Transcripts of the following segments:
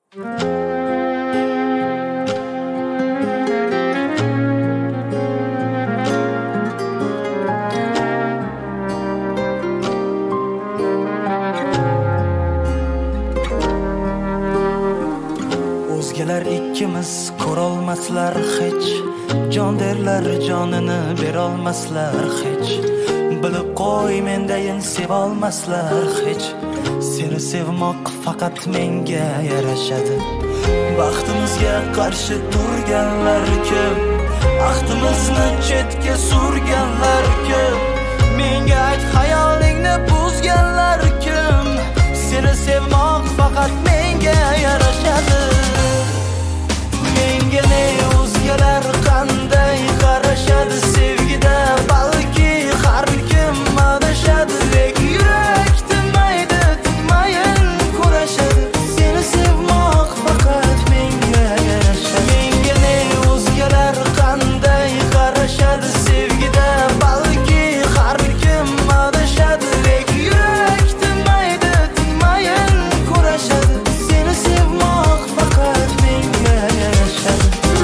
O'zgalar ikkimiz ko'rolmaslar hech, jon derlar jonini berolmaslar hech. Bilib qo'y mendayin sevolmaslar hech. Seni sevmoq faqat menga yarashadi. Baxtimizga qarshi turganlar ko'p, ahdimizni chetga surganlar ko'p. Menga ayt, xayolingni buzganlar kim? Seni sevmoq faqat menga yarashadi. Menga ne o'zgalar qanday qarashadi sevgida, balki har kim adashadi. Lek yurak tinmaydi, tinmayin kurashadi. Seni sevmoq faqat menga yarashadi. Menga ne o'zgalar qanday qarashadi sevgida, balki har kim adashadi. Lek yurak tinmaydi, tinmayin kurashadi. Seni sevmoq faqat menga yarashadi.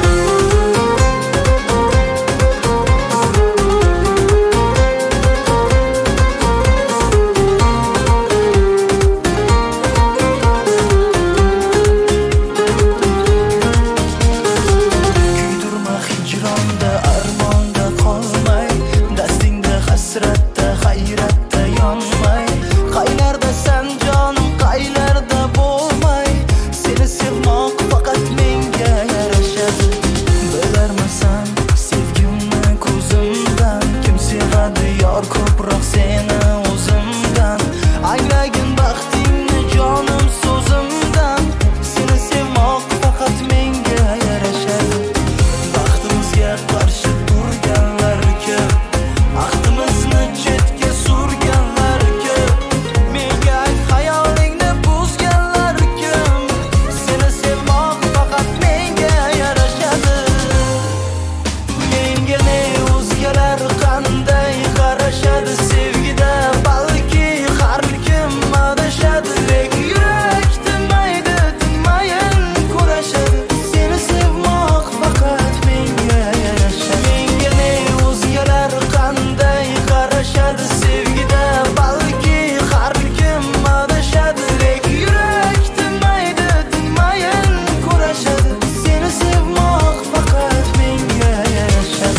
Kuydirma hijronda, armonda qolmay, dastingda hasratda, hayratda yonmay. Qaylardasan jonim, qaylarda bo'lmay, seni sevmoq faqat menga yarashadi. Bilarmisan sevgimni ko'zimdan, kim sevadi yor ko'proq seni o'zimdan. Anglagin baxtingni jonim so'zimdan, seni sevmoq faqat menga yarashadi. Baxtimizga qarshi turganlar ko'p, ahdimizni chetga surganlar ko'p. Menga ayt, xayolingni buzganlar kim? Seni sevmoq faqat menga yarashadi. Menga ne o'zgalar qanday qarashadi sevgida, balki har kim adashadi. Lek yurak tinmaydi, tinmayin kurashadi. Seni sevmoq faqat menga yarashadi. Menga ne o'zgalar qanday qarashadi sevgida, balki har kim adashadi. Lek yurak tinmaydi, tinmayin kurashadi. Seni sevmoq faqat menga yarashadi.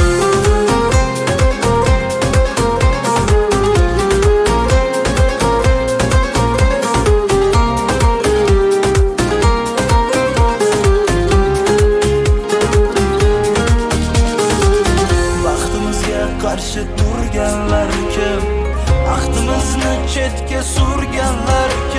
Baxtimizga qarshi turganlar ko'p, ahdimizni chetga surganlar